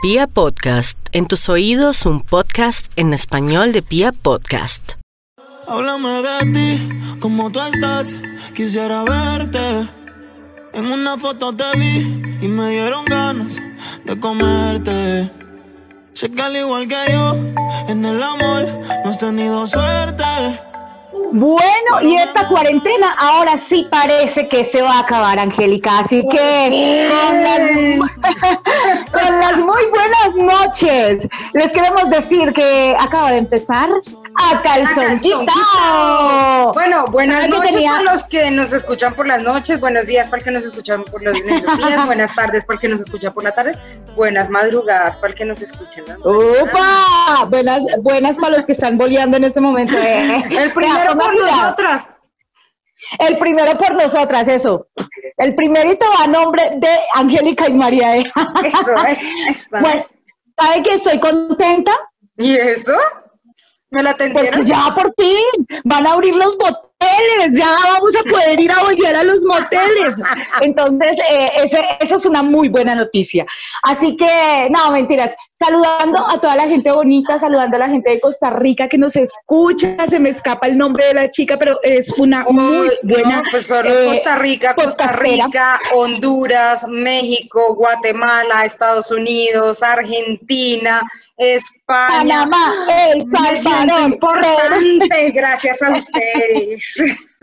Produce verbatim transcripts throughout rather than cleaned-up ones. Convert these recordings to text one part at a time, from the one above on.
Pia Podcast, en tus oídos un podcast en español de Pia Podcast. Háblame de ti, cómo tú estás, quisiera verte. En una foto te vi y me dieron ganas de comerte. Sé que al igual que yo, en el amor no has tenido suerte. Bueno, y esta cuarentena ahora sí parece que se va a acabar, Angélica, así que con las, con las muy buenas noches, les queremos decir que acaba de empezar A Calzón Quitado. Bueno, buenas noches tenía... para los que nos escuchan por las noches, buenos días para el que nos escuchan por los días, buenas tardes para el que nos escucha por la tarde, buenas madrugadas para el que nos escuchen. ¡Opa! Buenas, buenas para los que están boleando en este momento. Eh. El primero por nosotras. El primero por nosotras, eso. El primerito va a nombre de Angélica y María. Eh. Eso, eso, eso. Pues, ¿sabe que estoy contenta? ¿Y eso? ¿Me la atendieron? Porque ya por fin van a abrir los moteles, ya vamos a poder ir a volver a los moteles. Entonces, eh, ese, esa es una muy buena noticia. Así que, no, mentiras, saludando a toda la gente bonita, saludando a la gente de Costa Rica que nos escucha, se me escapa el nombre de la chica, pero es una muy buena. No, pues solo eh, Costa Rica, Costa Rica, Honduras, México, Guatemala, Estados Unidos, Argentina, España, Panamá, El Salvador, importante, gracias a ustedes.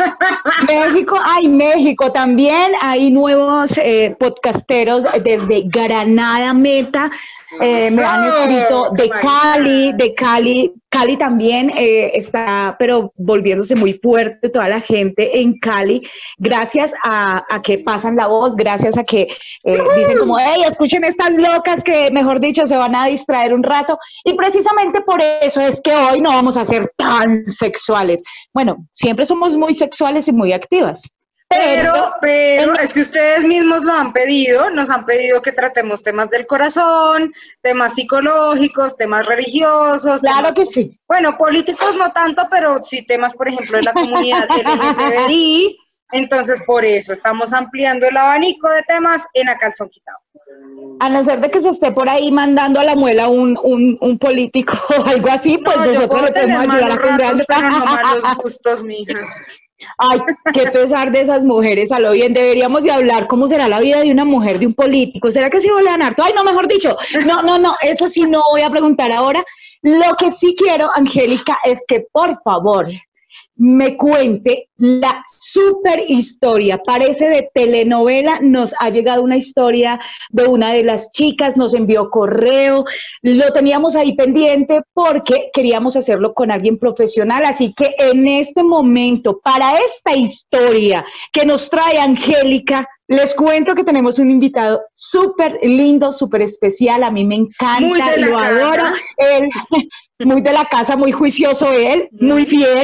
México, ay, México también, hay nuevos eh, podcasteros desde Granada Meta, eh, me han escrito de Cali, de Cali, Cali también eh, está, pero volviéndose muy fuerte toda la gente en Cali, gracias a, a que pasan la voz, gracias a que eh, dicen como, hey, escuchen estas locas que, mejor dicho, se van a distraer un rato, y precisamente por eso es que hoy no vamos a ser tan sexuales. Bueno, siempre somos muy sexuales y muy activas. Pero, pero, es que ustedes mismos lo han pedido, nos han pedido que tratemos temas del corazón, temas psicológicos, temas religiosos. Claro temas, que sí. Bueno, políticos no tanto, pero sí temas, por ejemplo, de la comunidad L G B T I. Entonces, por eso estamos ampliando el abanico de temas en A Calzón Quitado. A no ser de que se esté por ahí mandando a la muela un, un, un político o algo así, pues no, nosotros le podemos ayudar a ratos, pero no malos gustos, mija. Ay, qué pesar de esas mujeres, a lo bien, deberíamos de hablar cómo será la vida de una mujer, de un político, ¿será que sí volean harto? Ay, no, mejor dicho, no, no, no, eso sí no voy a preguntar ahora. Lo que sí quiero, Angélica, es que por favor me cuente la super historia, parece de telenovela, nos ha llegado una historia de una de las chicas, nos envió correo, lo teníamos ahí pendiente porque queríamos hacerlo con alguien profesional, así que en este momento, para esta historia que nos trae Angélica, les cuento que tenemos un invitado súper lindo, súper especial, a mí me encanta, lo casa. adoro, él, muy de la casa, muy juicioso él, muy fiel.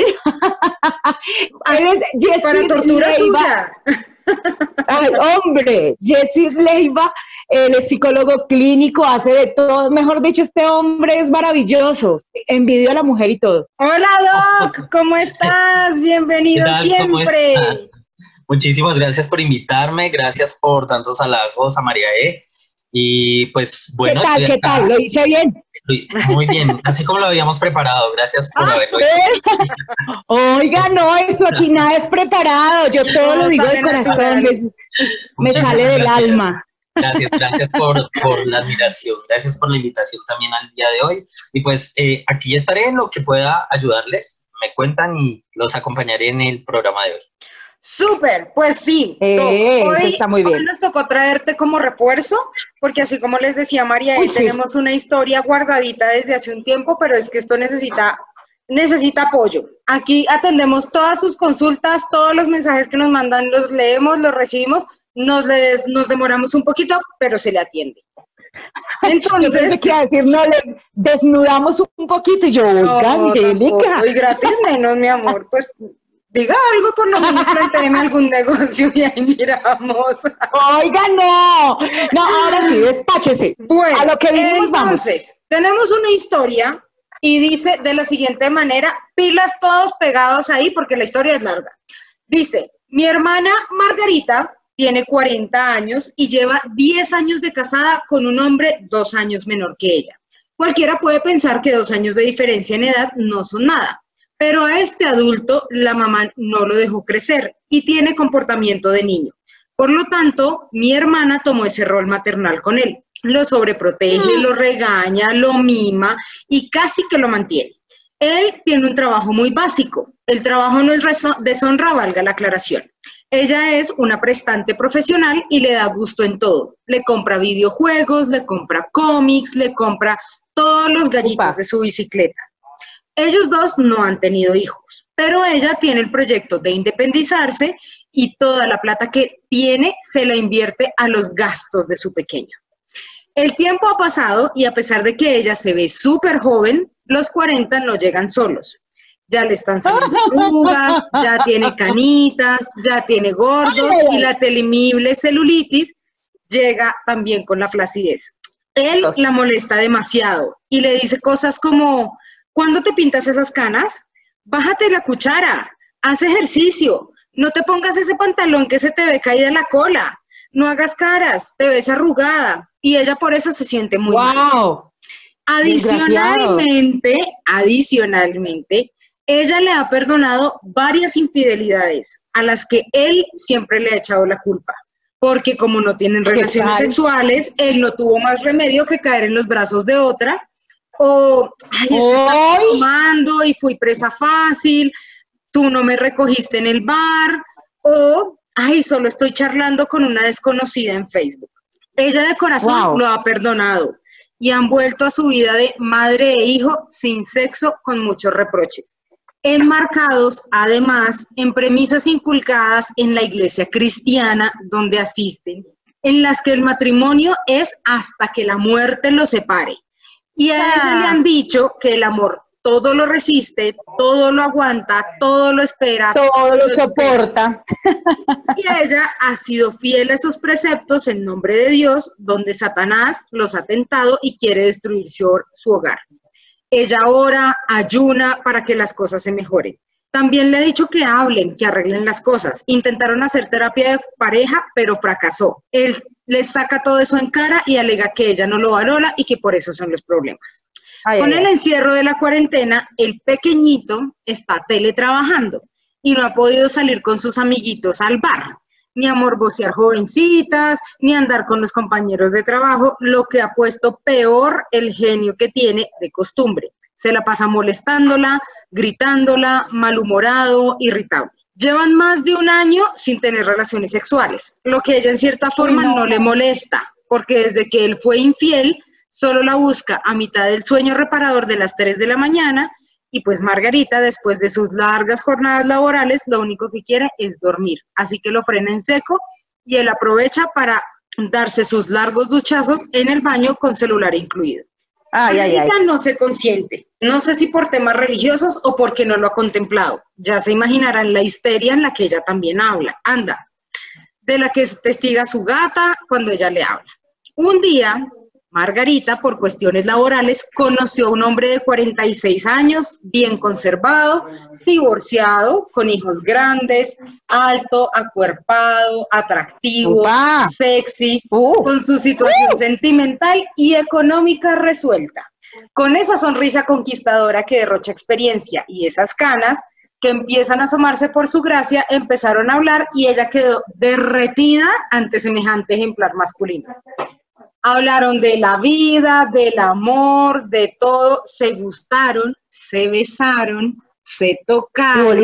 Él es Jessy para tortura Leiva. Ay, hombre, Jessy Leiva, él es psicólogo clínico, hace de todo, mejor dicho, este hombre es maravilloso, envidio a la mujer y todo. Hola Doc, ¿cómo estás? Bienvenido siempre. Muchísimas gracias por invitarme, gracias por tantos halagos a María E. Y pues bueno, ¿qué tal? ¿Qué acá. tal? ¿Lo hice bien? Muy bien, así como lo habíamos preparado, gracias por haberlo hecho. Oiga, no, esto aquí nada es preparado, yo todo no, lo digo de corazón, me, me sale del gracias. alma. Gracias, gracias por, por la admiración, gracias por la invitación también al día de hoy. Y pues eh, aquí estaré en lo que pueda ayudarles, me cuentan y los acompañaré en el programa de hoy. Súper, pues sí, eh, hoy, está muy bien. Hoy nos tocó traerte como refuerzo, porque así como les decía María, Uy, sí. tenemos una historia guardadita desde hace un tiempo, pero es que esto necesita, necesita apoyo. Aquí atendemos todas sus consultas, todos los mensajes que nos mandan, los leemos, los recibimos, nos, les, nos demoramos un poquito, pero se le atiende. Entonces, yo pensé que iba a decir, no, les desnudamos un poquito, y yo, oiga, no, Angélica. Y gratis menos, mi amor, pues... Diga algo, por lo menos plantéeme algún negocio y ahí miramos. Oiga, no. No, ahora sí, despáchese. Bueno, a lo que vinimos, entonces, vamos. tenemos una historia y dice de la siguiente manera, pilas todos pegados ahí porque la historia es larga. Dice, mi hermana Margarita tiene cuarenta años y lleva diez años de casada con un hombre dos años menor que ella. Cualquiera puede pensar que dos años de diferencia en edad no son nada, pero a este adulto la mamá no lo dejó crecer y tiene comportamiento de niño. Por lo tanto, mi hermana tomó ese rol maternal con él. Lo sobreprotege, lo regaña, lo mima y casi que lo mantiene. Él tiene un trabajo muy básico. El trabajo no es deshonra, valga la aclaración. Ella es una prestante profesional y le da gusto en todo. Le compra videojuegos, le compra cómics, le compra todos los gallitos de su bicicleta. Ellos dos no han tenido hijos, pero ella tiene el proyecto de independizarse y toda la plata que tiene se la invierte a los gastos de su pequeño. El tiempo ha pasado y a pesar de que ella se ve súper joven, los cuarenta no llegan solos. Ya le están saliendo arrugas, ya tiene canitas, ya tiene gordos y la temible celulitis llega también con la flacidez. Él la molesta demasiado y le dice cosas como, ¿cuándo te pintas esas canas? Bájate la cuchara, haz ejercicio, no te pongas ese pantalón que se te ve caída la cola, no hagas caras, te ves arrugada. Y ella por eso se siente muy wow. mal. Adicionalmente, adicionalmente, ella le ha perdonado varias infidelidades a las que él siempre le ha echado la culpa. Porque como no tienen relaciones sexuales, él no tuvo más remedio que caer en los brazos de otra. O, ay, es que estaba tomando y fui presa fácil, tú no me recogiste en el bar. O, ay, solo estoy charlando con una desconocida en Facebook. Ella de corazón wow. lo ha perdonado y han vuelto a su vida de madre e hijo sin sexo con muchos reproches. Enmarcados, además, en premisas inculcadas en la iglesia cristiana donde asisten, en las que el matrimonio es hasta que la muerte los separe. Y a ella ah. le han dicho que el amor todo lo resiste, todo lo aguanta, todo lo espera. Todo, todo lo soporta. Y ella ha sido fiel a esos preceptos en nombre de Dios, donde Satanás los ha tentado y quiere destruir su, su hogar. Ella ora, ayuna para que las cosas se mejoren. También le ha dicho que hablen, que arreglen las cosas. Intentaron hacer terapia de pareja, pero fracasó. Él les saca todo eso en cara y alega que ella no lo valora y que por eso son los problemas. Ay, Con ay, el ay. encierro de la cuarentena, el pequeñito está teletrabajando y no ha podido salir con sus amiguitos al bar, ni a morbosear jovencitas, ni a andar con los compañeros de trabajo, lo que ha puesto peor el genio que tiene de costumbre. Se la pasa molestándola, gritándola, malhumorado, irritable. Llevan más de un año sin tener relaciones sexuales, lo que ella en cierta forma no, no le molesta, porque desde que él fue infiel, solo la busca a mitad del sueño reparador de las tres de la mañana y pues Margarita, después de sus largas jornadas laborales, lo único que quiere es dormir. Así que lo frena en seco y él aprovecha para darse sus largos duchazos en el baño con celular incluido. Ay, Margarita ay, ay. no se consiente. No sé si por temas religiosos o porque no lo ha contemplado. Ya se imaginarán la histeria en la que ella también habla. Anda, de la que es testiga su gata cuando ella le habla. Un día, Margarita, por cuestiones laborales, conoció a un hombre de cuarenta y seis años, bien conservado, divorciado, con hijos grandes, alto, acuerpado, atractivo, Upa. sexy, uh. con su situación uh. sentimental y económica resuelta. Con esa sonrisa conquistadora que derrocha experiencia y esas canas que empiezan a asomarse por su gracia, empezaron a hablar y ella quedó derretida ante semejante ejemplar masculino. Hablaron de la vida, del amor, de todo, se gustaron, se besaron, se tocaron,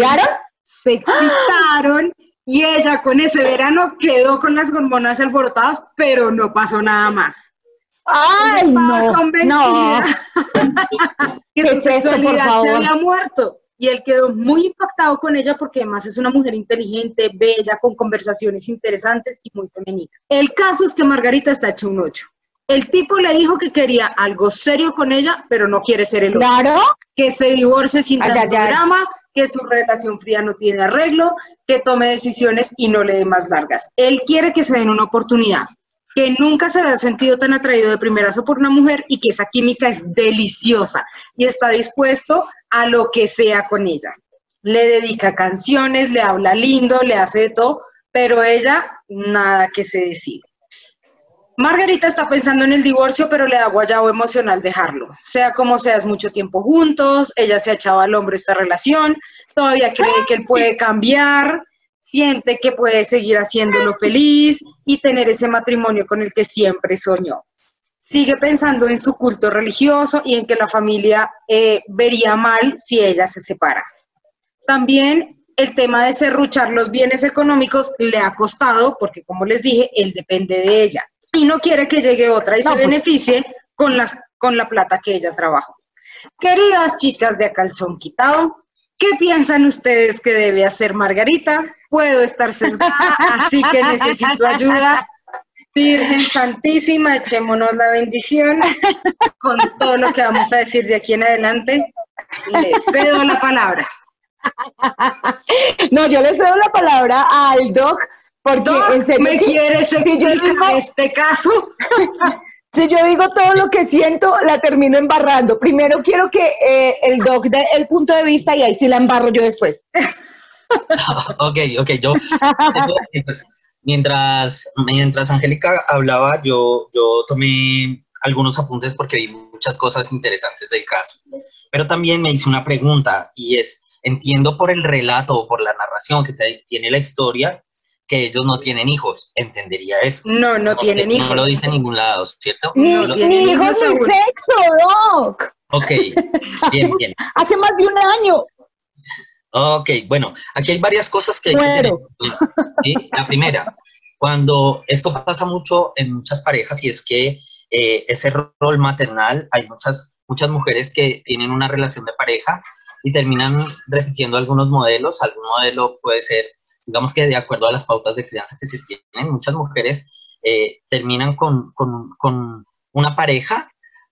se excitaron y ella con ese verano quedó con las hormonas alborotadas, pero no pasó nada más. ¡Ay, no! Convencida no. que su sexualidad se había muerto. Y él quedó muy impactado con ella porque además es una mujer inteligente, bella, con conversaciones interesantes y muy femenina. El caso es que Margarita está hecha un ocho. El tipo le dijo que quería algo serio con ella, pero no quiere ser el otro. ¿Claro? Que se divorcie sin tanto ay, ay, drama, que su relación fría no tiene arreglo, que tome decisiones y no le dé más largas. Él quiere que se den una oportunidad, que nunca se había sentido tan atraído de primerazo por una mujer y que esa química es deliciosa y está dispuesto a lo que sea con ella. Le dedica canciones, le habla lindo, le hace de todo, pero ella nada que se decide. Margarita está pensando en el divorcio, pero le da guayabo emocional dejarlo. Sea como sea, es mucho tiempo juntos, ella se ha echado al hombro esta relación, todavía cree que él puede cambiar, siente que puede seguir haciéndolo feliz y tener ese matrimonio con el que siempre soñó. Sigue pensando en su culto religioso y en que la familia eh, vería mal si ella se separa. También el tema de serruchar los bienes económicos le ha costado, porque como les dije, él depende de ella. Y no quiere que llegue otra y no, se pues, beneficie con la, con la plata que ella trabajó. Queridas chicas de A Calzón Quitado, ¿qué piensan ustedes que debe hacer Margarita? Puedo estar sesgada, así que necesito ayuda. Virgen Santísima, echémonos la bendición con todo lo que vamos a decir de aquí en adelante. Les cedo la palabra. No, yo le cedo la palabra al Doc. Porque Doc, en serio, ¿me quieres explicar si digo, este caso? Si yo digo todo lo que siento, la termino embarrando. Primero quiero que eh, el Doc dé el punto de vista y ahí sí la embarro yo después. Ok, ok, yo, pues, mientras, mientras Angélica hablaba, yo, yo tomé algunos apuntes porque vi muchas cosas interesantes del caso. Pero también me hice una pregunta y es, entiendo por el relato o por la narración que te, tiene la historia, que ellos no tienen hijos, entendería eso. No, no, no tienen no hijos. No lo dice en ningún lado, ¿cierto? Ni, no ni hijos ni sexo, Doc. Ok, bien, bien. Hace más de un año. Ok, bueno, aquí hay varias cosas que hay bueno. que tener en cuenta, ¿sí? La primera, cuando esto pasa mucho en muchas parejas y es que eh, ese rol maternal, hay muchas, muchas mujeres que tienen una relación de pareja y terminan repitiendo algunos modelos. Algún modelo puede ser, digamos que de acuerdo a las pautas de crianza que se tienen, muchas mujeres eh, terminan con, con, con una pareja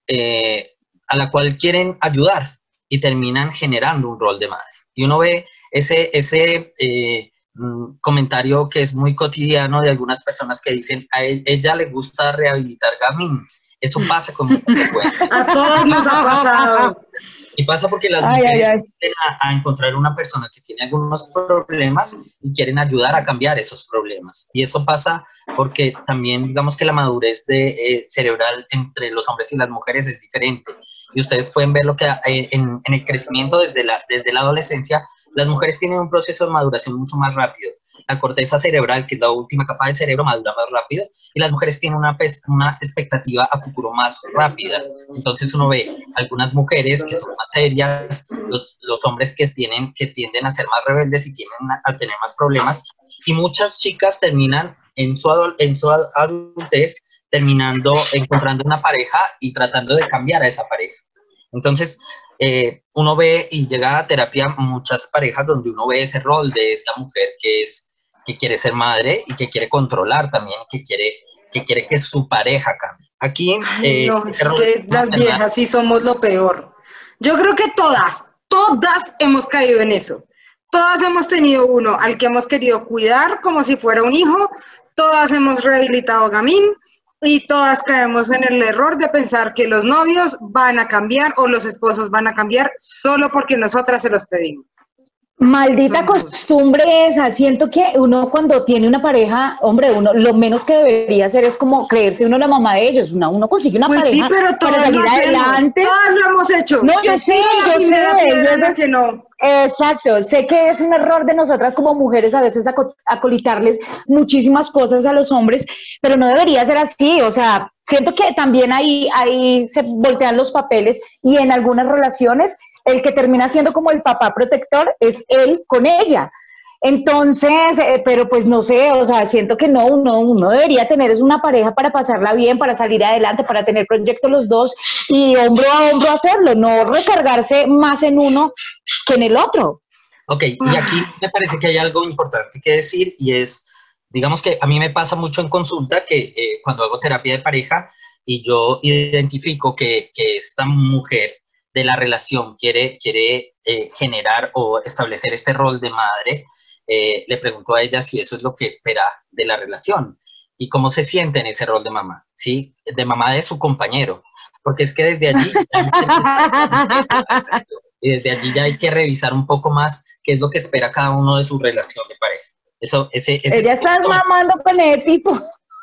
eh, a la cual quieren ayudar y terminan generando un rol de madre. Y uno ve ese, ese eh, comentario que es muy cotidiano de algunas personas que dicen, a él, ella le gusta rehabilitar gamín. Eso pasa con mucha frecuencia. A todos nos ha pasado. Y pasa porque las ay, mujeres ay, ay. tienden a, a encontrar una persona que tiene algunos problemas y quieren ayudar a cambiar esos problemas. Y eso pasa porque también, digamos que la madurez de, eh, cerebral entre los hombres y las mujeres es diferente. Y ustedes pueden ver lo que eh, en, en el crecimiento desde la, desde la adolescencia, las mujeres tienen un proceso de maduración mucho más rápido. La corteza cerebral, que es la última capa del cerebro, madura más rápido, y las mujeres tienen una, una expectativa a futuro más rápida. Entonces uno ve algunas mujeres que son más serias, los, los hombres que, tienen, que tienden a ser más rebeldes y tienden a, a tener más problemas, y muchas chicas terminan en su, adul en su adultez terminando encontrando una pareja y tratando de cambiar a esa pareja. Entonces, eh, uno ve y llega a terapia muchas parejas donde uno ve ese rol de esa mujer que es que quiere ser madre y que quiere controlar también, que quiere que quiere que su pareja cambie. Aquí, Ay, eh, no, es que las viejas sí somos lo peor. Yo creo que todas, todas hemos caído en eso. Todas hemos tenido uno al que hemos querido cuidar como si fuera un hijo, todas hemos rehabilitado a gamín, y todas caemos en el error de pensar que los novios van a cambiar o los esposos van a cambiar solo porque nosotras se los pedimos. Maldita costumbre esa. Siento que uno cuando tiene una pareja, hombre, uno lo menos que debería hacer es como creerse uno la mamá de ellos. Uno, uno consigue una pues pareja sí, pero todos para salir lo adelante. Todas lo hemos hecho. No, yo sé, yo sé, yo sé que no. Exacto, sé que es un error de nosotras como mujeres a veces aco acolitarles muchísimas cosas a los hombres, pero no debería ser así. O sea, siento que también ahí, ahí se voltean los papeles y en algunas relaciones el que termina siendo como el papá protector es él con ella. Entonces, eh, pero pues no sé, o sea, siento que no, uno, uno debería tener es una pareja para pasarla bien, para salir adelante, para tener proyectos los dos y hombro a hombro hacerlo, no recargarse más en uno que en el otro. Ok, y aquí me parece que hay algo importante que decir y es, digamos que a mí me pasa mucho en consulta que eh, cuando hago terapia de pareja y yo identifico que, que esta mujer de la relación quiere, quiere eh, generar o establecer este rol de madre, eh, le pregunto a ella si eso es lo que espera de la relación y cómo se siente en ese rol de mamá, ¿sí? De mamá de su compañero, porque es que desde allí y desde allí ya hay que revisar un poco más qué es lo que espera cada uno de su relación de pareja. Eso, ese, ese Ella está punto, mamando con ese tipo.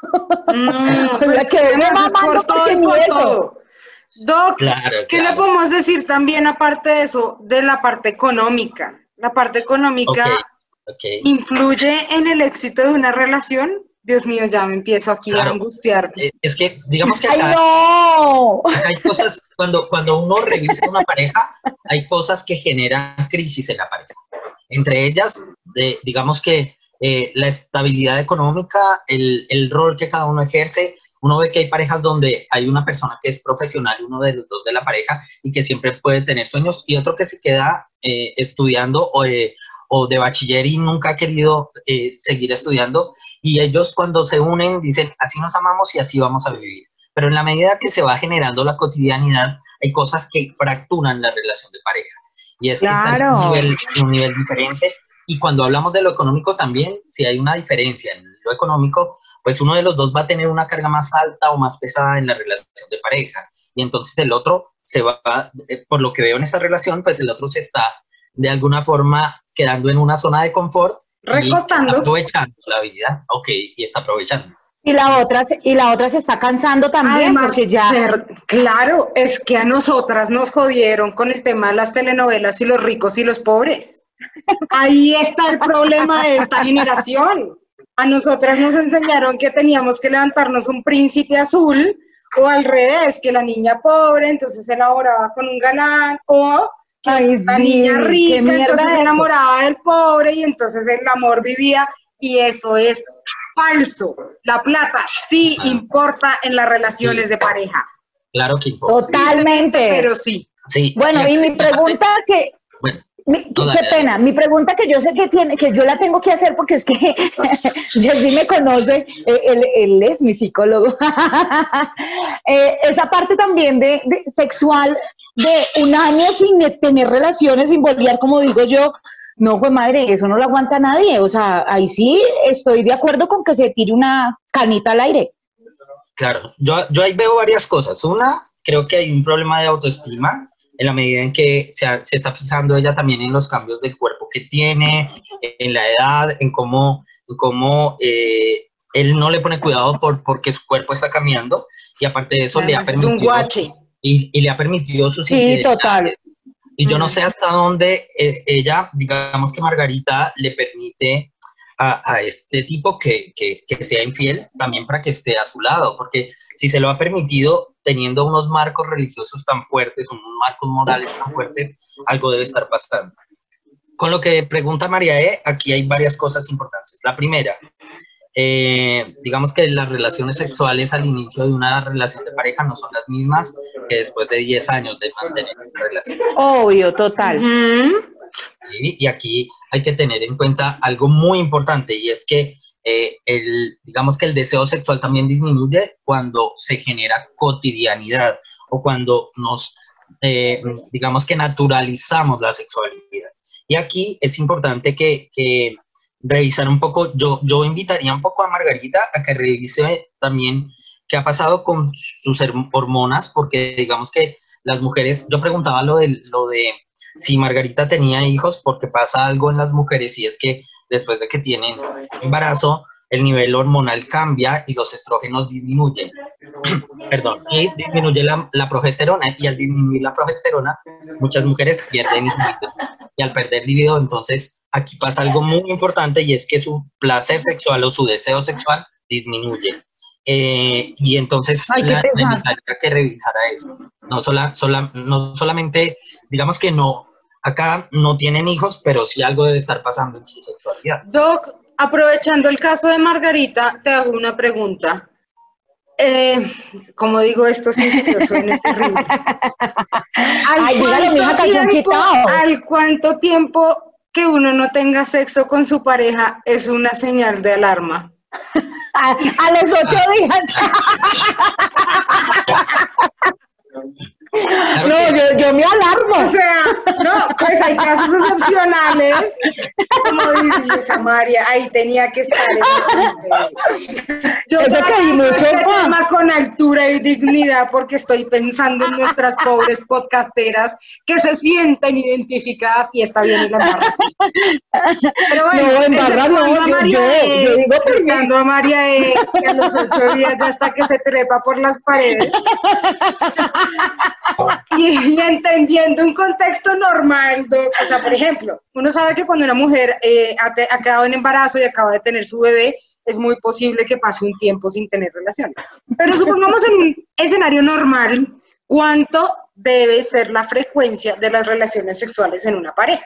No, O sea, que pero debe además es mamando por todo porque y ni por eso. todo. Doc, claro, ¿qué le claro. podemos decir también aparte de eso, de la parte económica? La parte económica Ok, ok. influye en el éxito de una relación. Dios mío, ya me empiezo aquí a Claro. angustiarme. Eh, Es que, digamos que ¡Ay, acá, no! acá hay cosas, cuando, cuando uno revisa una pareja, hay cosas que generan crisis en la pareja. Entre ellas, de, digamos que eh, la estabilidad económica, el, el rol que cada uno ejerce. Uno ve que hay parejas donde hay una persona que es profesional, uno de los dos de la pareja, y que siempre puede tener sueños, y otro que se queda eh, estudiando o, eh, o de bachiller y nunca ha querido eh, seguir estudiando, y ellos cuando se unen dicen, así nos amamos y así vamos a vivir. Pero en la medida que se va generando la cotidianidad, hay cosas que fracturan la relación de pareja, y es que están en un Claro. nivel, en un nivel diferente. Y cuando hablamos de lo económico también, si hay una diferencia en lo económico, pues uno de los dos va a tener una carga más alta o más pesada en la relación de pareja. Y entonces el otro se va, eh, por lo que veo en esta relación, pues el otro se está de alguna forma quedando en una zona de confort y Recostando. aprovechando la vida. Ok, y está aprovechando. Y la otra, se- y la otra se está cansando también, Además, porque ya... per- claro, es que a nosotras nos jodieron con el tema de las telenovelas y los ricos y los pobres. Ahí está el problema de esta generación. A nosotras nos enseñaron que teníamos que levantarnos un príncipe azul, o al revés, que la niña pobre entonces se enamoraba con un galán, o que Ay, la sí, niña qué rica mierda entonces se eso. enamoraba del pobre y entonces el amor vivía, y eso es falso. La plata sí Ah. importa en las relaciones Sí. de pareja. Claro que importa. Totalmente. Pero sí. Sí. Bueno, y mi aparte- pregunta que... Bueno, mi- no, qué dale, dale. pena, mi pregunta que yo sé que tiene, que yo la tengo que hacer porque es que Jessy me conoce, eh, él, él es mi psicólogo. Eh, esa parte también de, de sexual, de un año sin tener relaciones, sin volver, como digo yo, no, fue madre, eso no lo aguanta nadie. O sea, ahí sí estoy de acuerdo con que se tire una canita al aire. Claro, yo, yo ahí veo varias cosas. Una, creo que hay un problema de autoestima en la medida en que se, ha- se está fijando ella también en los cambios del cuerpo que tiene, en la edad, en cómo, en cómo eh, él no le pone cuidado por, porque su cuerpo está cambiando, y aparte de eso le ha Además, es un permitido, guache. y, y le ha permitido sus Sí, infidelidades. total. Y yo no Ujú. sé hasta dónde eh, ella, digamos que Margarita le permite a, a este tipo que, que, que sea infiel también para que esté a su lado, porque si se lo ha permitido teniendo unos marcos religiosos tan fuertes, unos marcos morales tan fuertes, algo debe estar pasando. Con lo que pregunta María E., aquí hay varias cosas importantes. La primera, eh, digamos que las relaciones sexuales al inicio de una relación de pareja no son las mismas que después de diez años de mantener esta relación. Obvio, total. Ujú. ¿Sí? Y aquí hay que tener en cuenta algo muy importante, y es que eh, el, digamos que el deseo sexual también disminuye cuando se genera cotidianidad o cuando nos, eh, digamos que naturalizamos la sexualidad. Y aquí es importante que, que revisar un poco, yo, yo invitaría un poco a Margarita a que revise también qué ha pasado con sus hormonas, porque digamos que las mujeres, yo preguntaba lo de, lo de si Margarita tenía hijos, porque pasa algo en las mujeres, y es que después de que tienen embarazo, el nivel hormonal cambia y los estrógenos disminuyen. Perdón, y disminuye la, la progesterona, y al disminuir la progesterona, muchas mujeres pierden libido, y al perder libido, entonces aquí pasa algo muy importante, y es que su placer sexual o su deseo sexual disminuye. Eh, y entonces Ay, qué la, pesar. la invitaría que revisara eso. No, sola, sola, no solamente, digamos que no, acá no tienen hijos, pero sí algo debe estar pasando en su sexualidad. Doc, aprovechando el caso de Margarita, te hago una pregunta. Eh, como digo esto sin que yo suene terrible. ¿Al Ay, dígale, mija, cuánto calzón tiempo- quitado. ¿Al cuánto tiempo que uno no tenga sexo con su pareja es una señal de alarma? A, a los ocho días. Claro No, yo, yo me alarmo. O sea, no, pues hay casos excepcionales, como dice Samaria, ahí tenía que estar. Yo Eso que mucho, este pa. tema con altura y dignidad porque estoy pensando en nuestras pobres podcasteras que se sienten identificadas y está bien y la embarra así. Pero bueno, No, embarrar no, exceptuando a yo- María yo- E, yo digo por mí. exceptuando a María E, que a los ocho días ya está que se trepa por las paredes. Y, y entendiendo un contexto normal, Doc, o sea, por ejemplo, uno sabe que cuando una mujer eh, ha, te- ha quedado en embarazo y acaba de tener su bebé, es muy posible que pase un tiempo sin tener relaciones. Pero supongamos en un escenario normal, ¿cuánto debe ser la frecuencia de las relaciones sexuales en una pareja?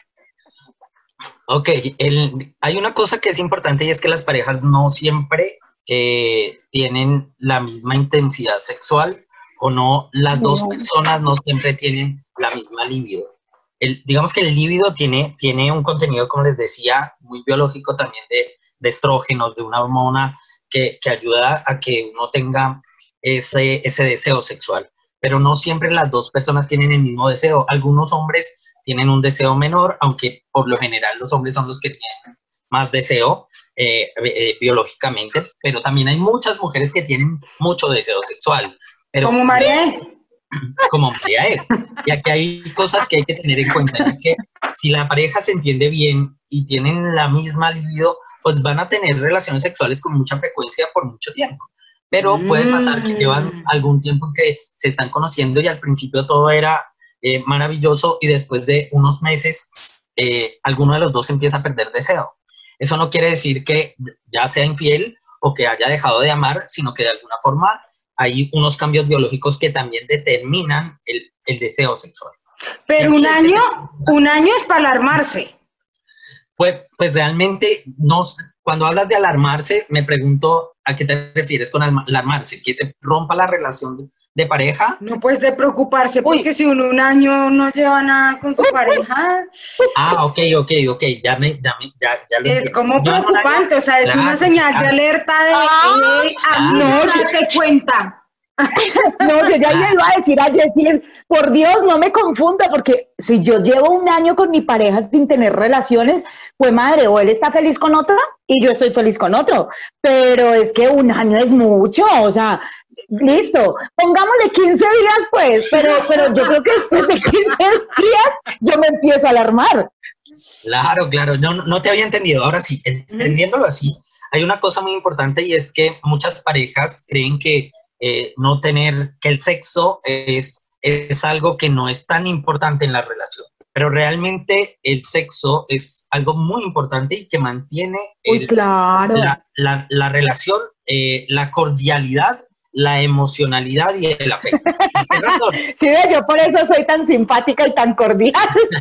Ok, el- hay una cosa que es importante y es que las parejas no siempre eh, tienen la misma intensidad sexual o no, las dos No. personas no siempre tienen la misma libido. El, digamos que el líbido tiene, tiene un contenido, como les decía, muy biológico también de, de estrógenos, de una hormona que, que ayuda a que uno tenga ese, ese deseo sexual. Pero no siempre las dos personas tienen el mismo deseo. Algunos hombres tienen un deseo menor, aunque por lo general los hombres son los que tienen más deseo eh, eh, biológicamente, pero también hay muchas mujeres que tienen mucho deseo sexual. Pero, Como María E. como María E. Y aquí hay cosas que hay que tener en cuenta. Y es que si la pareja se entiende bien y tienen la misma libido, pues van a tener relaciones sexuales con mucha frecuencia por mucho tiempo. Pero puede pasar que llevan algún tiempo que se están conociendo y al principio todo era eh, maravilloso y después de unos meses eh, alguno de los dos empieza a perder deseo. Eso no quiere decir que ya sea infiel o que haya dejado de amar, sino que de alguna forma hay unos cambios biológicos que también determinan el, el deseo sexual. Pero un año, un año es para alarmarse. Pues, pues realmente, no, cuando hablas de alarmarse, me pregunto a qué te refieres con alma- alarmarse, que se rompa la relación de, de pareja. No pues de preocuparse, porque si uno un año no lleva nada con su pareja, Ah, ok, ok, ok, ya me, ya me, ya, ya lo es entiendo. como Si llevan un año- preocupante, o sea, es Claro, una señal de claro. alerta de, Ah, eh, amiga, no, date cuenta. No, yo ya le iba a decir a Jessie, por Dios, no me confunda, porque si yo llevo un año con mi pareja sin tener relaciones, pues madre, o él está feliz con otra y yo estoy feliz con otro, pero es que un año es mucho, o sea, listo, pongámosle quince días pues, pero, pero yo creo que después de quince días yo me empiezo a alarmar. Claro, claro, no, no te había entendido. Ahora sí, entendiéndolo así, hay una cosa muy importante y es que muchas parejas creen que eh, no tener, que el sexo es, es algo que no es tan importante en la relación. Pero realmente el sexo es algo muy importante y que mantiene Uy, el- claro. la, la- la relación, eh, la cordialidad, la emocionalidad y el afecto. ¿Por qué razón? Sí, ve, yo por eso soy tan simpática y tan cordial.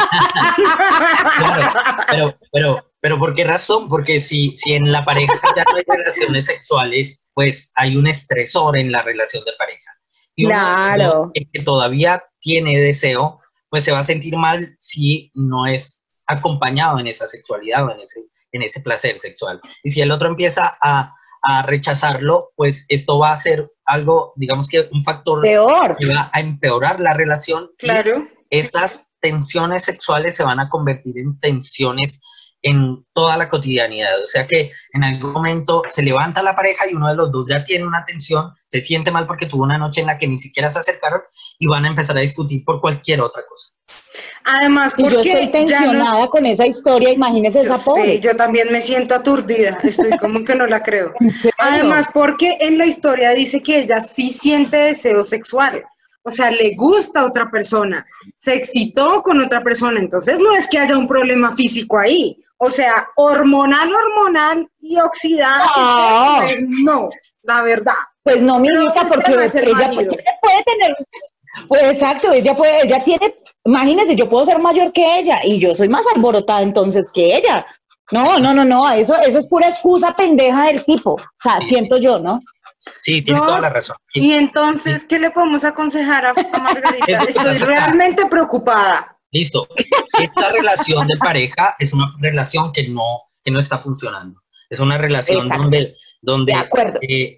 Claro, pero, pero, pero ¿por qué razón? Porque si, si en la pareja ya no hay relaciones sexuales, pues hay un estresor en la relación de pareja. Y uno de los Claro. dos que todavía tiene deseo, pues se va a sentir mal si no es acompañado en esa sexualidad o en ese, en ese placer sexual. Y si el otro empieza a, a rechazarlo, pues esto va a ser algo, digamos que un factor Peor. que va a empeorar la relación. y Claro. estas tensiones sexuales se van a convertir en tensiones en toda la cotidianidad. O sea que en algún momento se levanta la pareja y uno de los dos ya tiene una tensión, se siente mal porque tuvo una noche en la que ni siquiera se acercaron y van a empezar a discutir por cualquier otra cosa. Además, Y yo porque estoy ya tensionada no- con esa historia, imagínese Yo, esa pobre. sí, yo también me siento aturdida, estoy como que no la creo. ¿En serio? Además, porque en la historia dice que ella sí siente deseo sexual, o sea, le gusta a otra persona, se excitó con otra persona, entonces no es que haya un problema físico ahí, o sea, hormonal, hormonal y oxidada, No. pues no, la verdad. Pues no, mi Pero hija, el porque tema es el ella, marido. ella puede tener, pues exacto, ella puede, ella tiene, imagínese, yo puedo ser mayor que ella y yo soy más alborotada entonces que ella. No, no, no, no, eso, eso es pura excusa pendeja del tipo, o sea, siento yo, ¿no? Sí, tienes No, toda la razón. Y entonces, ¿qué le podemos aconsejar a, a Margarita? Es que Estoy pasa- realmente preocupada. Listo. Esta relación de pareja es una relación que no, que no está funcionando. Es una relación Exacto. donde, donde De acuerdo. eh,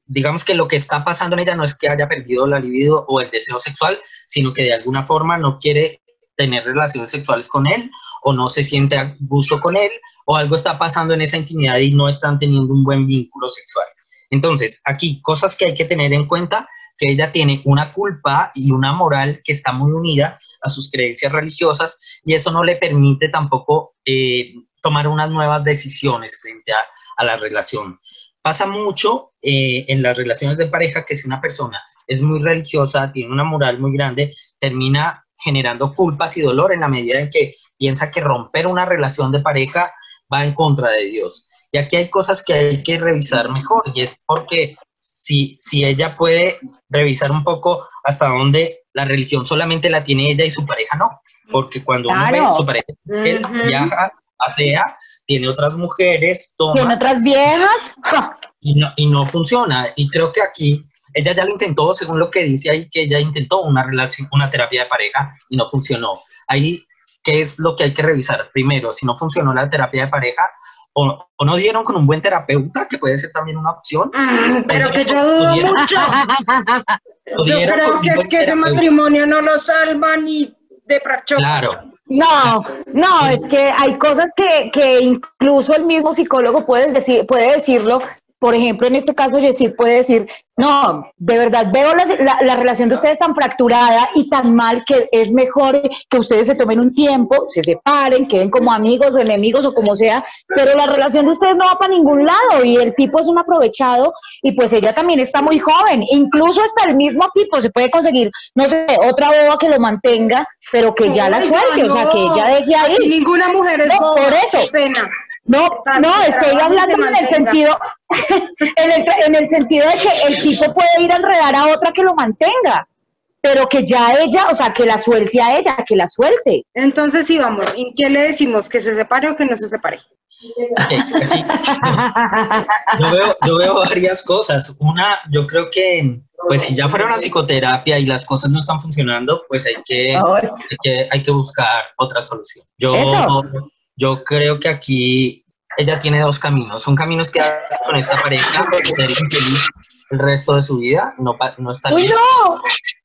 digamos que lo que está pasando en ella no es que haya perdido la libido o el deseo sexual, sino que de alguna forma no quiere tener relaciones sexuales con él, o no se siente a gusto con él, o algo está pasando en esa intimidad y no están teniendo un buen vínculo sexual. Entonces, aquí, cosas que hay que tener en cuenta, que ella tiene una culpa y una moral que está muy unida a sus creencias religiosas, y eso no le permite tampoco eh, tomar unas nuevas decisiones frente a, a la relación. Pasa mucho eh, en las relaciones de pareja que si una persona es muy religiosa, tiene una moral muy grande, termina generando culpas y dolor en la medida en que piensa que romper una relación de pareja va en contra de Dios. Y aquí hay cosas que hay que revisar mejor, y es porque si, si ella puede revisar un poco hasta dónde la religión solamente la tiene ella y su pareja no, porque cuando Claro. uno ve su pareja, él Ujú. viaja, pasea, tiene otras mujeres, toma, ¿Tiene otras viejas? ¡Ja! y no, y no funciona. Y creo que aquí ella ya lo intentó, según lo que dice ahí, que ella intentó una relación, una terapia de pareja y no funcionó. Ahí, ¿qué es lo que hay que revisar? Primero, si no funcionó la terapia de pareja, o, o no dieron con un buen terapeuta, que puede ser también una opción. Mm, pero que yo dudo o dieron- mucho. o Yo dieron con creo un que es buen que ese terapeuta. matrimonio no lo salva ni de pracho. Claro, No, no, es que hay cosas que, que incluso el mismo psicólogo puede, decir, puede decirlo. Por ejemplo, en este caso, Yesid puede decir, no, de verdad, veo la, la, la relación de ustedes tan fracturada y tan mal que es mejor que ustedes se tomen un tiempo, se separen, queden como amigos o enemigos o como sea, pero la relación de ustedes no va para ningún lado y el tipo es un aprovechado y pues ella también está muy joven, incluso hasta el mismo tipo se puede conseguir, no sé, otra boba que lo mantenga, pero que ya la Oiga, suelte, o sea, que ella deje ahí. Aquí ninguna mujer es No, boba, por eso. qué pena. No, Tanto no, estoy trabajo y hablando se en el mantenga. sentido, en el, en el sentido de que el tipo puede ir a enredar a otra que lo mantenga, pero que ya ella, o sea, que la suelte a ella, que la suelte. Entonces sí, vamos, ¿y qué le decimos? ¿Que se separe o que no se separe? ok, aquí, yo, veo, yo veo varias cosas. Una, yo creo que, pues si ya fuera una psicoterapia y las cosas no están funcionando, pues hay que, Oh, hay que, hay que buscar otra solución. Yo, Eso. yo creo que aquí ella tiene dos caminos. Un camino es quedarse con esta pareja, ser infeliz el resto de su vida, no, pa- no estar ¡Uy, bien. no!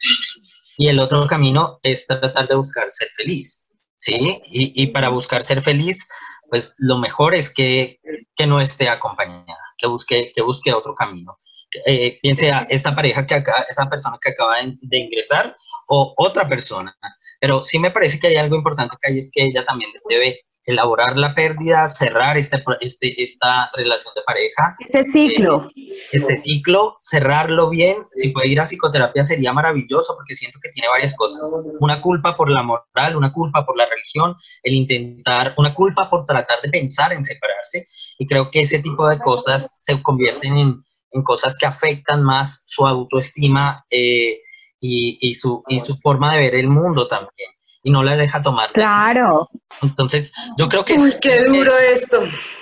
Y el otro camino es tratar de buscar ser feliz, ¿sí? Y, y para buscar ser feliz, pues lo mejor es que, que no esté acompañada, que busque, que busque otro camino. Eh, piense a esta pareja que acá, esa persona que acaba de, de ingresar o otra persona. Pero sí me parece que hay algo importante que hay, es que ella también debe elaborar la pérdida, cerrar este, pro- este, esta relación de pareja, Ese ciclo. este ciclo, cerrarlo bien. Si puede ir a psicoterapia sería maravilloso, porque siento que tiene varias cosas. Una culpa por la moral, una culpa por la religión, el intentar, una culpa por tratar de pensar en separarse, y creo que ese tipo de cosas se convierten en, en cosas que afectan más su autoestima eh, y, y, su, y su forma de ver el mundo también, y no la deja tomar decisiones. Claro. Entonces, yo creo que Uy, es- qué duro esto.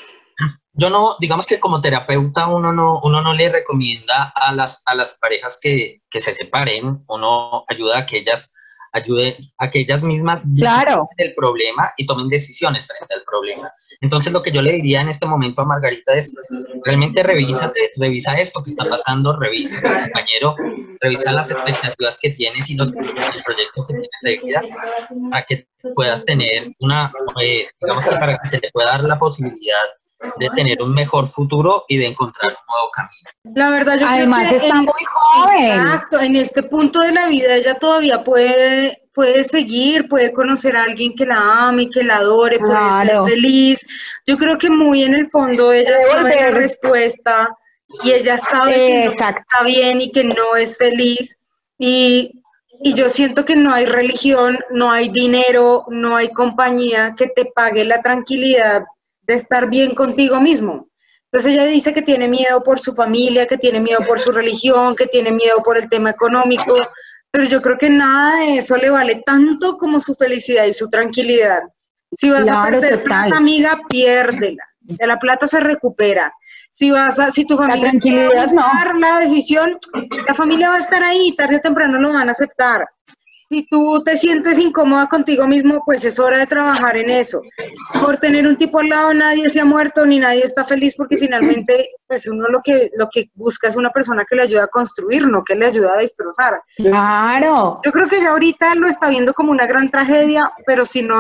yo no, digamos que como terapeuta uno no, uno no le recomienda a las, a las parejas que, que se separen, uno ayuda a que ellas, ayude a que ellas mismas Claro. visiten el problema y tomen decisiones frente al problema. Entonces lo que yo le diría en este momento a Margarita es, realmente revísate, revisa esto que está pasando, revisa a tu compañero, revisa las expectativas que tienes y los, el proyecto que tienes de vida, para que puedas tener una, eh, digamos que para que se te pueda dar la posibilidad de tener un mejor futuro y de encontrar un nuevo camino. La verdad, yo Además creo que está en- muy joven. Exacto, en este punto de la vida ella todavía puede, puede seguir, puede conocer a alguien que la ame, que la adore, puede Claro. ser feliz. Yo creo que muy en el fondo ella Puede sabe la volver. respuesta y ella sabe que no Exacto. está bien y que no es feliz. Y, y yo siento que no hay religión, no hay dinero, no hay compañía que te pague la tranquilidad de estar bien contigo mismo. Entonces ella dice que tiene miedo por su familia, que tiene miedo por su religión, que tiene miedo por el tema económico, pero yo creo que nada de eso le vale tanto como su felicidad y su tranquilidad. Si vas a Claro, perder total. plata, amiga, piérdela. De la plata se recupera. Si vas a, si tu familia tranquilidad quiere no. buscar la decisión, la familia va a estar ahí, tarde o temprano lo van a aceptar. Si tú te sientes incómoda contigo mismo, pues es hora de trabajar en eso. Por tener un tipo al lado nadie se ha muerto ni nadie está feliz porque finalmente pues uno lo que, lo que busca es una persona que le ayude a construir, no que le ayude a destrozar. Claro. Yo creo que ya ahorita lo está viendo como una gran tragedia, pero si no,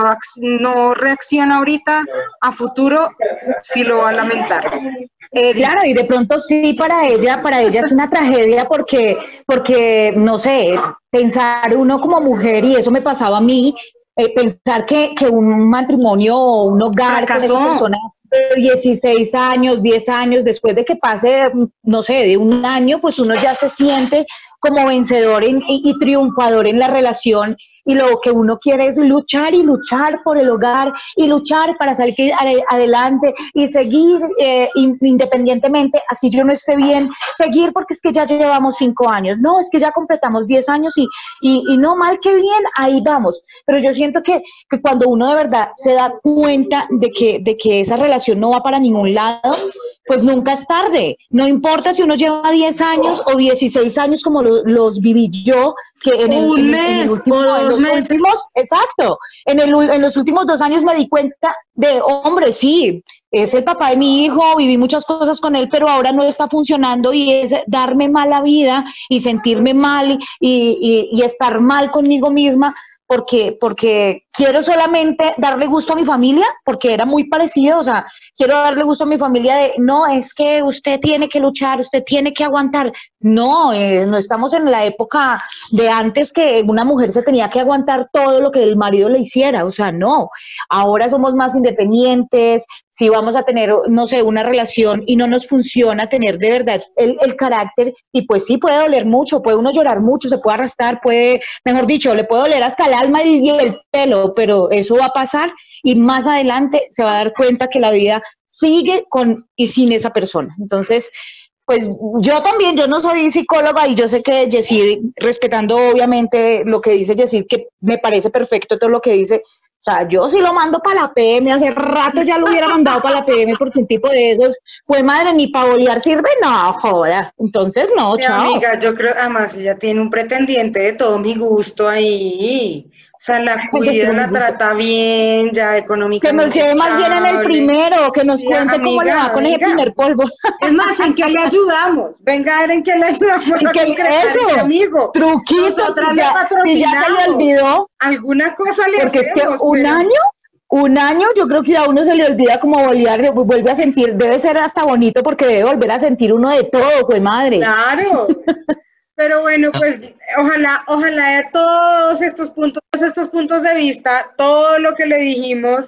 no reacciona ahorita, a futuro sí lo va a lamentar. Eh, claro, y de pronto sí para ella, para ella es una tragedia porque, porque, no sé, pensar uno como mujer, y eso me pasaba a mí, eh, pensar que, que un matrimonio o un hogar con esa persona de dieciséis años, diez años, después de que pase, no sé, de un año, pues uno ya se siente como vencedor en, y, y triunfador en la relación, y lo que uno quiere es luchar y luchar por el hogar y luchar para salir adelante y seguir eh, independientemente, así yo no esté bien, seguir porque es que ya llevamos cinco años, no, es que ya completamos diez años y, y, y no mal que bien, ahí vamos. Pero yo siento que, que cuando uno de verdad se da cuenta de que, de que esa relación no va para ningún lado, pues nunca es tarde. No importa si uno lleva diez años o dieciséis años como lo, los viví yo, que en el, un en, mes en el último, o dos en los meses. últimos, exacto, en, el, en los últimos dos años me di cuenta de, hombre, sí, es el papá de mi hijo, viví muchas cosas con él, pero ahora no está funcionando y es darme mala vida y sentirme mal y, y, y estar mal conmigo misma. Porque, porque quiero solamente darle gusto a mi familia, porque era muy parecido, o sea, quiero darle gusto a mi familia de, no, es que usted tiene que luchar, usted tiene que aguantar. No, eh, no estamos en la época de antes que una mujer se tenía que aguantar todo lo que el marido le hiciera, o sea, no. Ahora somos más independientes, si vamos a tener, no sé, una relación y no nos funciona tener de verdad el, el carácter, y pues sí, puede doler mucho, puede uno llorar mucho, se puede arrastrar, puede, mejor dicho, le puede doler hasta el alma y el pelo, pero eso va a pasar y más adelante se va a dar cuenta que la vida sigue con y sin esa persona. Entonces, pues yo también, yo no soy psicóloga y yo sé que Yesid, respetando obviamente lo que dice Yesid, que me parece perfecto todo lo que dice, o sea, yo sí lo mando para la P M, hace rato ya lo hubiera mandado para la P M porque un tipo de esos, pues madre, ni para bolear sirve, no, joda. Entonces no, Sí, chao. amiga, yo creo, además ella tiene un pretendiente de todo mi gusto ahí. O sea, la cuida, la trata bien, ya económicamente. Que nos lleve más bien en el primero, que nos Sí, cuente amiga, cómo le va con venga. ese primer polvo. Es más, ¿en qué le ayudamos? Venga a ver en qué le ayudamos ¿En a qué- concretar eso? este amigo. Truquitos, Nosotras si le ya, si ya se le patrocinamos. olvidó, Alguna cosa le porque es que hacemos, un pero- año, un año, yo creo que a uno se le olvida como bolear, de- vuelve a sentir, debe ser hasta bonito porque debe volver a sentir uno de todo, pues madre. Claro. Pero bueno, pues ojalá, ojalá de todos estos puntos, estos puntos de vista, todo lo que le dijimos,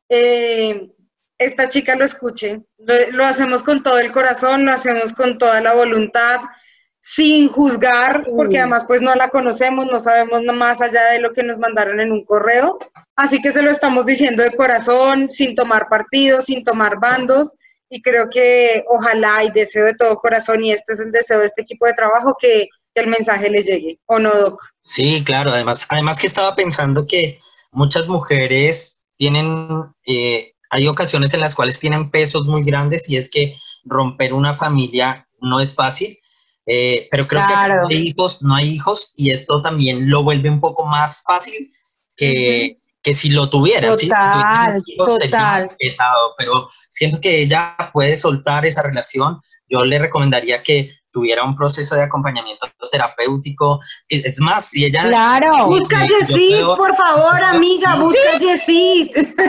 eh, esta chica lo escuche. Lo, lo hacemos con todo el corazón, lo hacemos con toda la voluntad, sin juzgar, porque además pues no la conocemos, no sabemos más allá de lo que nos mandaron en un correo. Así que se lo estamos diciendo de corazón, sin tomar partidos, sin tomar bandos. Y creo que ojalá y deseo de todo corazón, y este es el deseo de este equipo de trabajo, que, que el mensaje le llegue, ¿o no, Doc? Sí, claro, además, además que estaba pensando que muchas mujeres tienen, eh, hay ocasiones en las cuales tienen pesos muy grandes y es que romper una familia no es fácil, eh, pero creo Claro. que no hay hijos, no hay hijos y esto también lo vuelve un poco más fácil que... Uh-huh. que si lo tuvieran, ¿sí? Total, si tuvieran, sería más total. pesado, pero siento que ella puede soltar esa relación. Yo le recomendaría que tuviera un proceso de acompañamiento terapéutico. Es más, si ella... Claro. Busca a Yesid, por favor, amiga, busca a Yesid.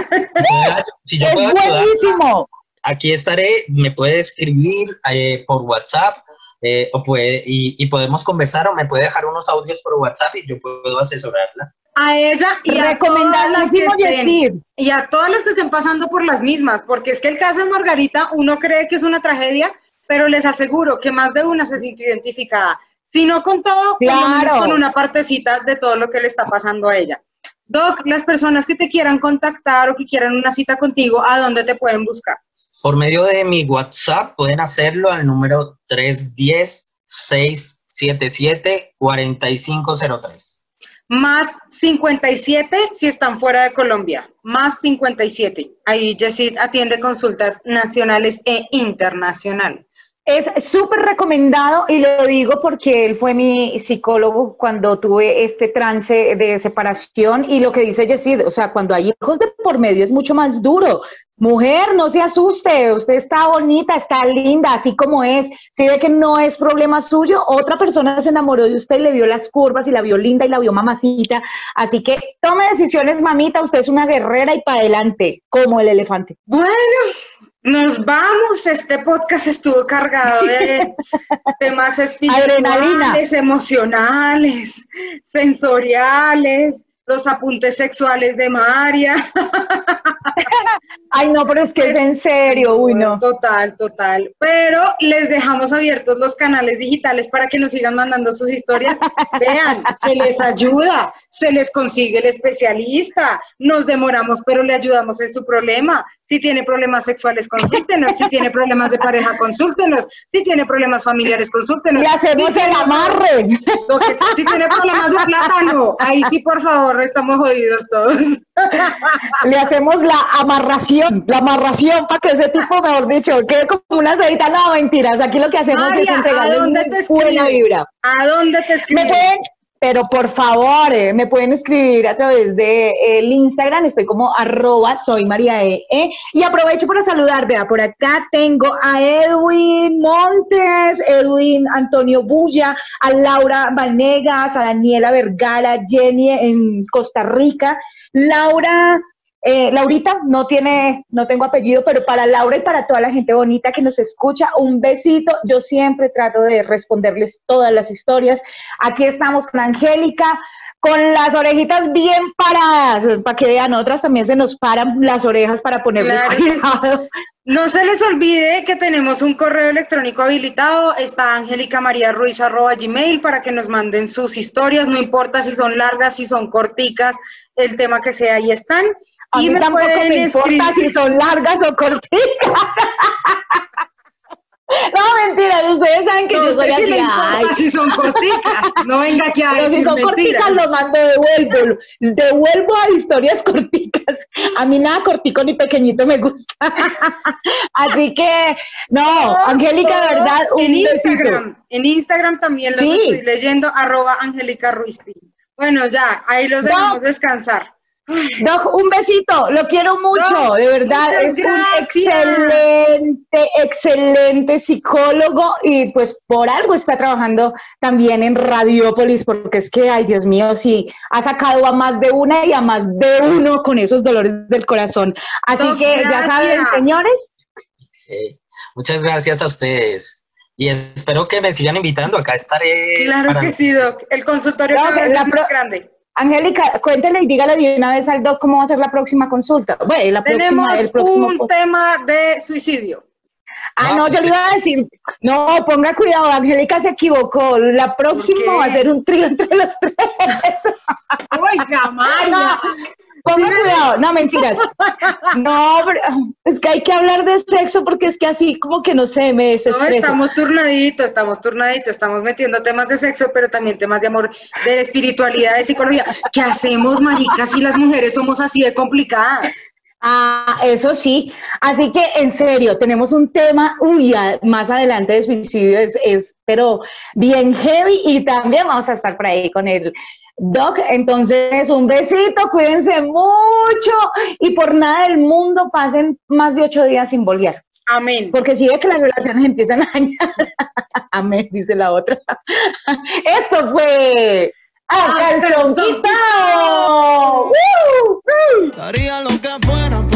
Si yo es puedo buenísimo. ayudar, aquí estaré, me puede escribir eh, por WhatsApp eh, o puede, y, y podemos conversar, o me puede dejar unos audios por WhatsApp y yo puedo asesorarla. A ella y a todas las que estén, y a todas las que estén pasando por las mismas, porque es que el caso de Margarita, uno cree que es una tragedia, pero les aseguro que más de una se siente identificada, si no con todo, claro. por lo menos con una partecita de todo lo que le está pasando a ella. Doc, las personas que te quieran contactar o que quieran una cita contigo, ¿a dónde te pueden buscar? Por medio de mi WhatsApp pueden hacerlo al número tres uno cero, seis siete siete, cuatro cinco cero tres. Más cincuenta y siete si están fuera de Colombia, más cincuenta y siete. Ahí Yesid atiende consultas nacionales e internacionales. Es súper recomendado y lo digo porque él fue mi psicólogo cuando tuve este trance de separación y lo que dice Yesid, o sea, cuando hay hijos de por medio es mucho más duro. Mujer, no se asuste, usted está bonita, está linda, así como es. Si ve que no es problema suyo, otra persona se enamoró de usted y le vio las curvas y la vio linda y la vio mamacita. Así que tome decisiones, mamita, usted es una guerrera y para adelante, como el elefante. Bueno, nos vamos. Este podcast estuvo cargado de temas espirituales, emocionales, sensoriales, los apuntes sexuales de María. Ay, no, pero es que es en serio, uy, no. Total, total. Pero les dejamos abiertos los canales digitales para que nos sigan mandando sus historias. Vean, se les ayuda, se les consigue el especialista. Nos demoramos, pero le ayudamos en su problema. Si tiene problemas sexuales, consúltenos. Si tiene problemas de pareja, consúltenos. Si tiene problemas familiares, consúltenos. Y hacemos si el tiene, amarre. Lo que, si tiene problemas de plátano, ahí sí, por favor, estamos jodidos todos. Le hacemos la amarración, la amarración para que ese tipo, mejor dicho, quede como una sedita. No, mentiras, aquí lo que hacemos María, es entregarle ¿a dónde te buena vibra. ¿A dónde te escriben? Me pueden, pero por favor, eh, me pueden escribir a través de eh, el Instagram, estoy como arroba soy María E. E. Y aprovecho para saludar, vea, por acá tengo a Edwin Montes, Edwin Antonio Bulla, a Laura Vanegas, a Daniela Vergara, Jenny en Costa Rica, Laura... Eh, Laurita, no tiene, no tengo apellido, pero para Laura y para toda la gente bonita que nos escucha, un besito. Yo siempre trato de responderles todas las historias. Aquí estamos con Angélica, con las orejitas bien paradas, para que vean, otras también se nos paran las orejas para ponerles Claro, cuidado. No se les olvide que tenemos un correo electrónico habilitado, está angélica maría ruiz arroba gmail para que nos manden sus historias, no importa si son largas, si son corticas, el tema que sea, ahí están. A y mí me tampoco pueden me importa escribir. si son largas o corticas. No, mentira, ustedes saben que No, yo soy usted sí así. le importa Ay, si son corticas, no venga aquí a pero decir si son mentiras. corticas, lo mando, devuelvo. Devuelvo a historias corticas. A mí nada cortico ni pequeñito me gusta. Así que, no, O- Angélica, de o verdad, un en Instagram, besito. en Instagram también los Sí. estoy leyendo, arroba Angélica Ruizpi. Bueno, ya, ahí los No. dejamos descansar. Doc, un besito, lo quiero mucho, Doc, de verdad, muchas es gracias. un excelente, excelente psicólogo y pues por algo está trabajando también en Radiópolis, porque es que, ay Dios mío, sí, ha sacado a más de una y a más de uno con esos dolores del corazón. Así Doc, que ya saben, gracias. señores. Eh, muchas gracias a ustedes. Y espero que me sigan invitando. Acá estaré. Claro para- que sí, Doc. El consultorio Doc, cada vez la es más pro- grande. Angélica, cuéntele y dígale de una vez al Doc cómo va a ser la próxima consulta. Bueno, la próxima, Tenemos el próximo. un tema de suicidio. Ah, no, yo le iba a decir, no, ponga cuidado, Angélica se equivocó. La próxima qué? va a ser un trío entre los tres. Oiga, María. No, ponga Sí, cuidado, no, mentiras. No, pero es que hay que hablar de sexo porque es que así como que no sé, me No, desestreso. estamos turnaditos, estamos turnaditos, estamos metiendo temas de sexo, pero también temas de amor, de espiritualidad, de psicología. ¿Qué hacemos, maricas, si las mujeres somos así de complicadas? Ah, eso sí. Así que, en serio, tenemos un tema, uy, a- más adelante de suicidio es, es, pero bien heavy y también vamos a estar por ahí con el Doc. Entonces, un besito, cuídense mucho y por nada del mundo pasen más de ocho días sin volver. Amén. Porque si ve que las relaciones empiezan a dañar. Amén, dice la otra. Esto fue A A Calzón Calzón Quitado. ¡Woo! ¡Woo! Daría lo que fuera